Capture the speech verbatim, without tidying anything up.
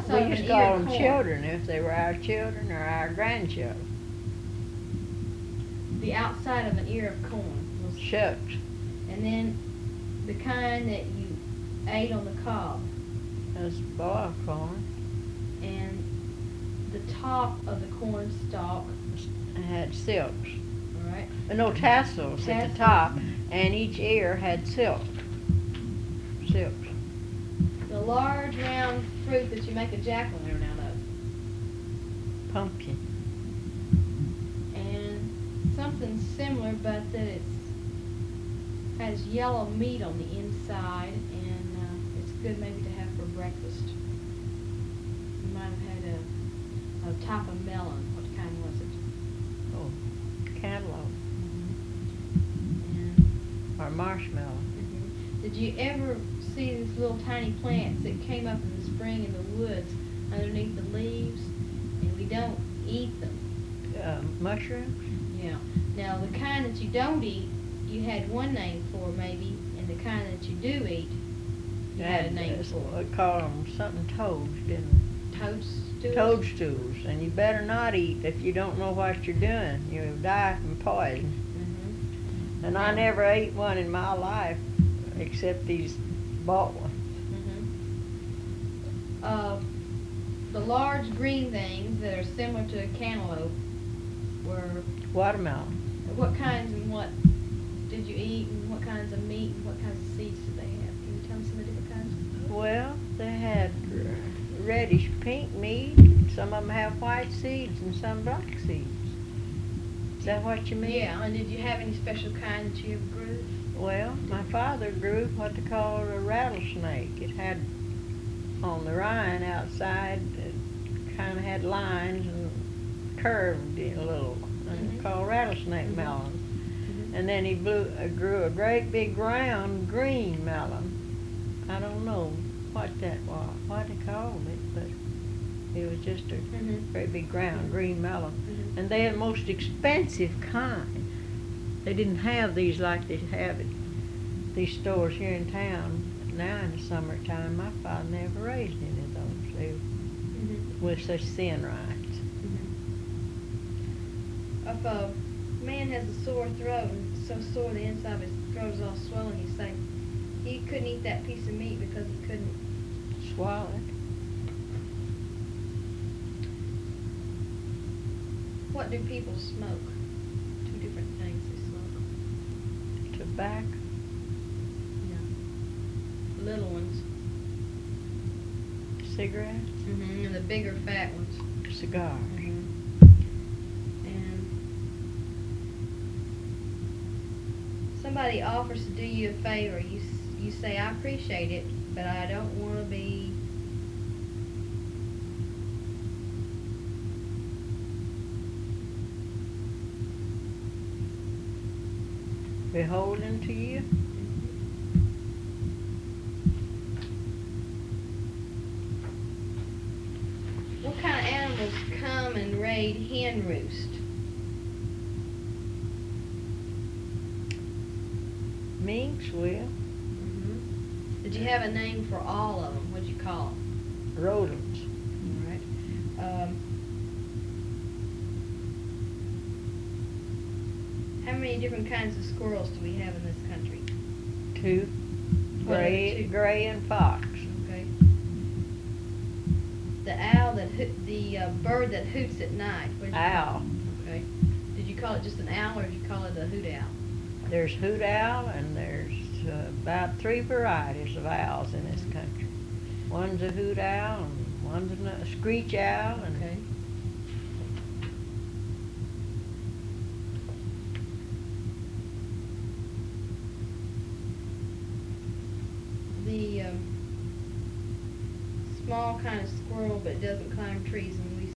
outside We of used an to ear call of them corn. children if they were our children or our grandchildren. The outside of an ear of corn was, Shucks. and then the kind that you ate on the cob, That's boiled corn. and the top of the corn stalk, It had silks. all right, Uh, No tassels at Tassels. the top, and each ear had silk. Silks. the large round fruit that you make a jack-o'-lantern out of, Pumpkin. and something similar, but that it's has yellow meat on the inside, and uh, it's good maybe to have for breakfast. You might have had a, a type of melon. What kind was it? Oh, cantaloupe. And Or marshmallow. mhm. Did you ever see these little tiny plants that came up in the spring in the woods underneath the leaves, and we don't eat them? Uh, mushrooms? Yeah. Now the kind that you don't eat, you had one name for maybe, and the kind that you do eat, you had a name uh, for. We call them something toads, didn't we? Toadstools? Toadstools. And you better not eat if you don't know what you're doing. You'll die from poison. Mm-hmm. And I Yeah. never ate one in my life, except these bought ones. Mm-hmm. Uh, the large green things that are similar to a cantaloupe were, Watermelon. what kinds and what did you eat, and what kinds of meat, and what kinds of seeds did they have? Can you tell me some of the different kinds? Well, they had r- reddish pink meat. Some of them have white seeds and some black seeds. Is that what you mean? Yeah, and did you have any special kind that you ever grew? Well, my father grew what they call a rattlesnake. It had on the rind outside, it kind of had lines and curved in a little, and Mhm. it's called rattlesnake Mhm. melon. Mm-hmm. And then he blew, uh, grew a great big round green melon. I don't know what that was, what they called it, but it was just a Mhm. great big round green melon. Mhm. And they had the most expensive kind. They didn't have these like they have at these stores here in town now in the summertime. My father never raised any of those. They Mhm. with such thin rinds. Mhm. If a man has a sore throat and so sore the inside of his throat is all swollen, you say he couldn't eat that piece of meat because he couldn't. Swallow it. What do people smoke? Two different things they smoke. Tobacco. Yeah. Little ones. Cigarettes. Mm-hmm. And the bigger fat ones. Cigars. Mm-hmm. And somebody offers to do you a favor. You s- you say, I appreciate it, but I don't want to be. Beholden to you. What kind of animals come and raid hen roost? Minks will. Mm-hmm. Did you have a name for all of them? What'd you call them? Rodents. All right. Um, how many different kinds of squirrels do we have in this country? Two. What are the Gray, two? gray and fox. Okay. The owl that hoot, the uh, bird that hoots at night. What did you call Owl. it? Okay. Did you call it just an owl, or did you call it a hoot owl? There's hoot owl, and there's uh, about three varieties of owls in this country. One's a hoot owl, and one's a screech owl, and Okay. The um, small kind of squirrel, but it doesn't climb trees, and we